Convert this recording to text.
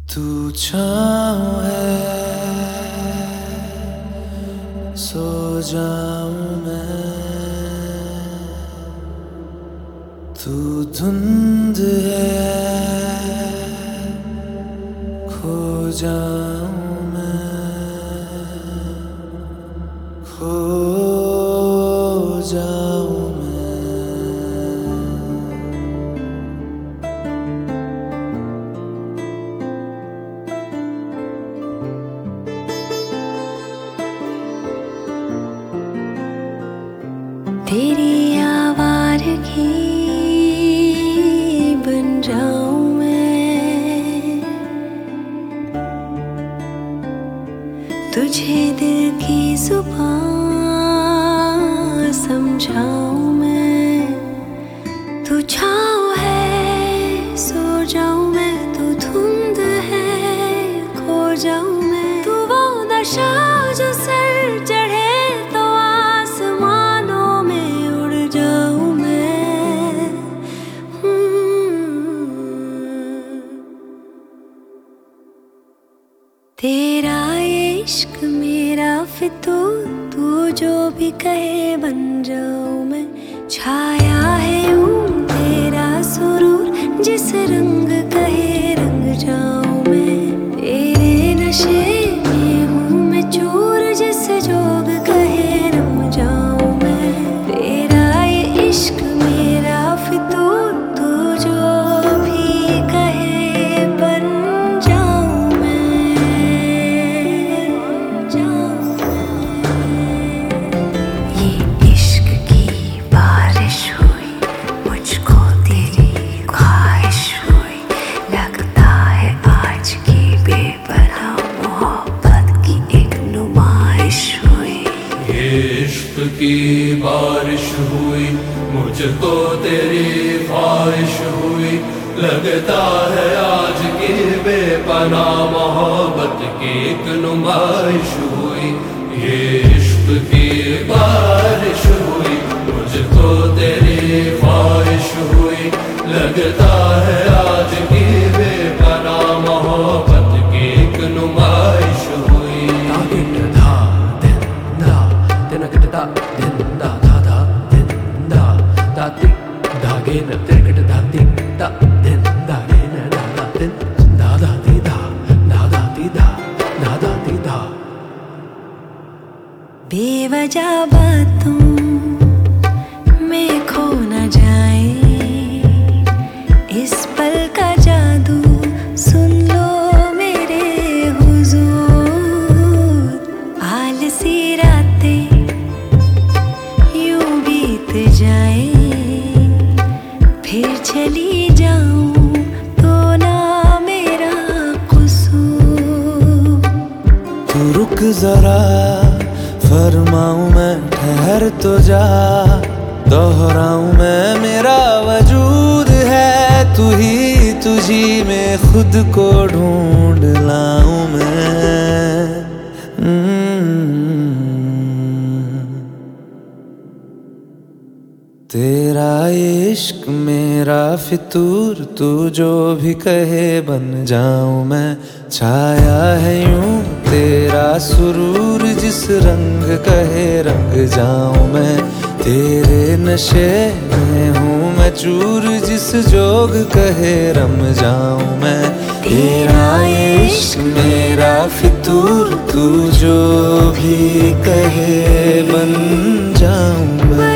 तू छाँव है सो जाऊं मैं, तू धुंध है खो जाऊं मैं, खो जाऊं मैं। तेरी आवारगी बन जाऊं मैं, तुझे दिल की जुबान समझाऊं मैं। तू छाँव है सो जाऊं मैं, तू धुंध है खो जाऊं मैं। तू वो नशा जो सर चढ़े तो आसमानों में उड़ जाऊं मैं। तेरा ये इश्क मेरा फितूर, तू जो भी कहे बन जाऊं मैं। छाया है यूं तेरा सुरूर, जिस रंग कहे रंग जाऊं मैं। तेरे नशे में हूँ मैं चूर, जिस जोग कहे रम जाऊं मैं। तेरा ये इश्क मेरा फितूर, तू जो भी कहे बन जाऊं मैं, जाऊं मैं। ये इश्क की बारिश हुई, मुझको तेरी ख्वाहिश हुई। लगता है आज की बेपनाह मोहब्बत की एक नुमाइश हुई। ये इश्क की बारिश हुई, मुझको तेरी ख्वाहिश हुई। लगता है आज की बेपनाह मोहब्बत की एक नुमाइश हुई। ये इश्क की बारिश हुई, मुझको तेरी ख्वाहिश हुई। लगता है आज की बेपनाह मोहब्बत की एक नुमाइश हुई। बेवजह बातों में खो न जाए, इस पल का जादू सुन लो मेरे हुजूर। आलसी रातें यूं बीत जाए, फिर चली जाऊं तो ना मेरा कसूर। तू रुक जरा फरमाऊं मैं, ठहर तो जा दोहराऊं मैं। मेरा वजूद है तू ही, तुझी में खुद को ढूंढ लाऊं मैं। तेरा इश्क मेरा फितूर, तू जो भी कहे बन जाऊं मैं। छाया है यूं तेरा सुरूर, जिस रंग कहे रंग जाऊं मैं। तेरे नशे में हूँ मैं चूर, जिस जोग कहे रम जाऊं मैं। तेरा इश्क मेरा फितूर, तू जो भी कहे बन जाऊं मैं।